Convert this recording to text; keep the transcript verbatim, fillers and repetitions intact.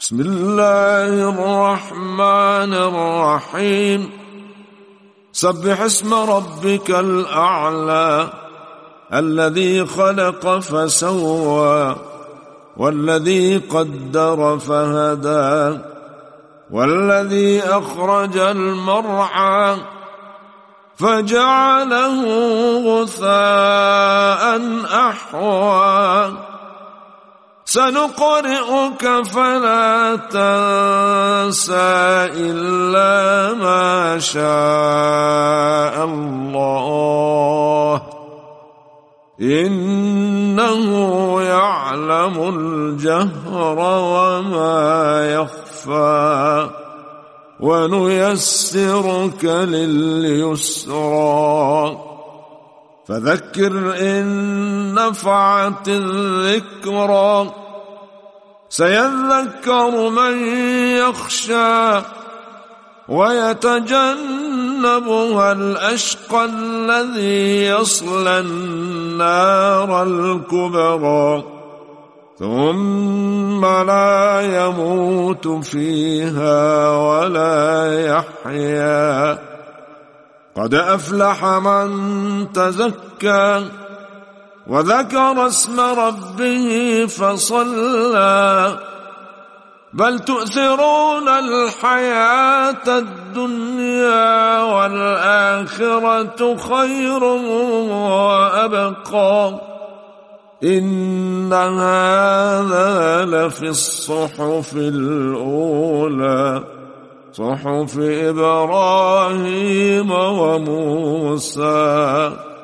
بسم الله الرحمن الرحيم سبح اسم ربك الأعلى الذي خلق فسوى والذي قدر فهدى والذي أخرج المرعى فجعله غثاء أحوى سنقرئك فلا تنسى إلا ما شاء الله إنه يعلم الجهر وما يخفى ونيسرك لليسرى فذكر إن نفعت الذكرى سيذكر من يخشى ويتجنبها الأشقى الذي يصلى النار الكبرى ثم لا يموت فيها ولا يحيا قد أفلح من تزكى وذكر اسم ربه فصلى بل تؤثرون الحياة الدنيا والآخرة خير وأبقى إن هذا لفي الصحف الأولى صحف إبراهيم وموسى